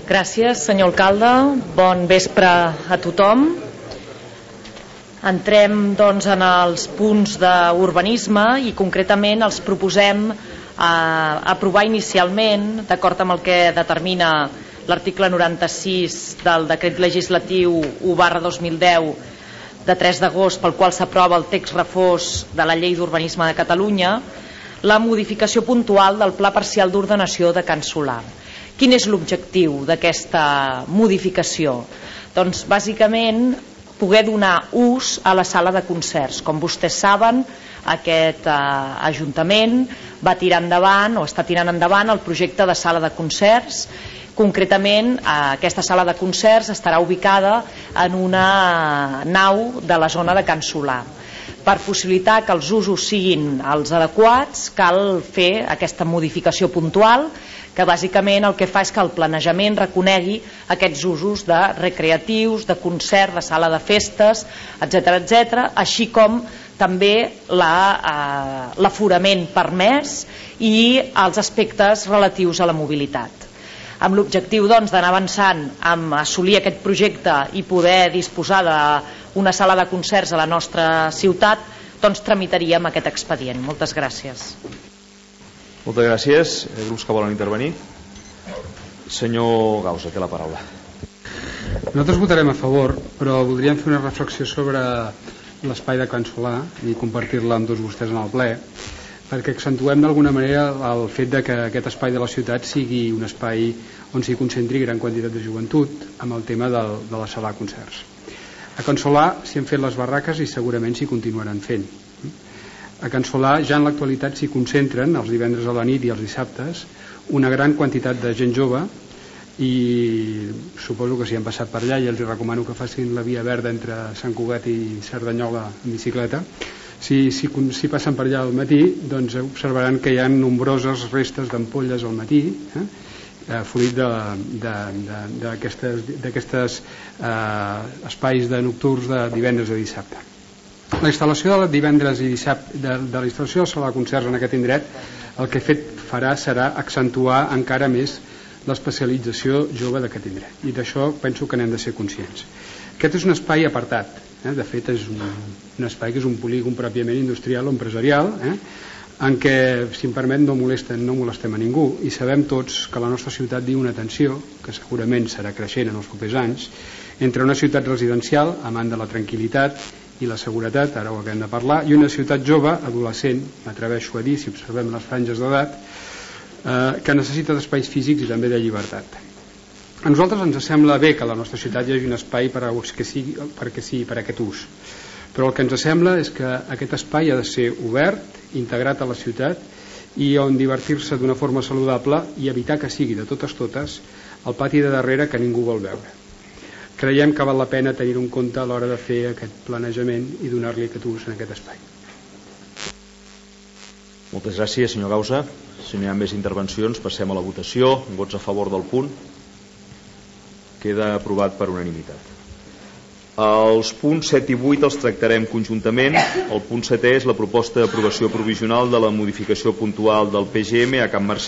Gràcies, senyor alcalde. Bon vespre a tothom. Entrem doncs en els punts d'urbanisme i concretament els proposem aprovar inicialment, d'acord amb el que determina l'article 96 del decret legislatiu 1/2010 de 3 d'agost, pel qual s'aprova el text refós de la Llei d'Urbanisme de Catalunya, la modificació puntual del Pla Parcial d'Ordenació de Can Solà. Quin és l'objectiu d'aquesta modificació? Doncs bàsicament poder donar ús a la sala de concerts. Com vostès saben, aquest Ajuntament va tirar endavant o està tirant endavant el projecte de sala de concerts. Concretament, aquesta sala de concerts estarà ubicada en una nau de la zona de Can Solà. Per possibilitar que els usos siguin els adequats, cal fer aquesta modificació puntual, que bàsicament el que fa és que el planejament reconegui aquests usos de recreatius, de concert, de sala de festes, etc., així com també l'aforament permès i els aspectes relatius a la mobilitat. Amb l'objectiu d'anar avançant en assolir aquest projecte i poder disposar d'una sala de concerts a la nostra ciutat, doncs tramitaríem aquest expedient. Moltes gràcies. Moltes gràcies. Grups que volen intervenir? Senyor Gausa, té la paraula. Nosaltres votarem a favor, però voldríem fer una reflexió sobre l'espai de Can Solà i compartir-la amb tots vostès en el ple, perquè accentuem d'alguna manera el fet de que aquest espai de la ciutat sigui un espai on s'hi concentri gran quantitat de joventut amb el tema de la sala de concerts. A Can Solà s'hi han fet les barraques i segurament s'hi continuaran fent. A Can Solà ja en l'actualitat s'hi concentren els divendres a la nit i els dissabtes una gran quantitat de gent jove i suposo que si han passat per allà i els recomano que facin la via verda entre Sant Cugat i Cerdanyola en bicicleta. Si passen per allà al matí, doncs observaran que hi ha nombroses restes d'ampolles al matí, fruit d'aquests espais de nocturns de divendres i dissabte. La instal·lació de divendres i dissabte de la instal·lació de la sala de concerts en aquest indret el que farà serà accentuar encara més l'especialització jove d'aquest indret, i d'això penso que n'hem de ser conscients. Aquest és un espai apartat, de fet és un espai que és un polígon pròpiament industrial o empresarial, en què, si em permet, no molestem a ningú, i sabem tots que la nostra ciutat viu una tensió, que segurament serà creixent en els propers anys, entre una ciutat residencial, amant de la tranquil·litat i la seguretat, ara ho acabem de parlar, i una ciutat jove, adolescent, m'atreveixo a dir, si observem les franges d'edat, que necessita d'espais físics i també de llibertat. A nosaltres ens sembla bé que a la nostra ciutat hi hagi un espai per aquest ús, però el que ens sembla és que aquest espai ha de ser obert, integrat a la ciutat i on divertir-se d'una forma saludable i evitar que sigui de totes el pati de darrere que ningú vol veure. Creiem que val la pena tenir-ho en compte a l'hora de fer aquest planejament i donar-li aquest ús en aquest espai. Moltes gràcies, senyor Gausa. Si no hi ha més intervencions, passem a la votació. Vots a favor del punt. Queda aprovat per unanimitat. Els punts 7 i 8 els tractarem conjuntament. El punt 7è és la proposta d'aprovació provisional de la modificació puntual del PGM a Can Mercè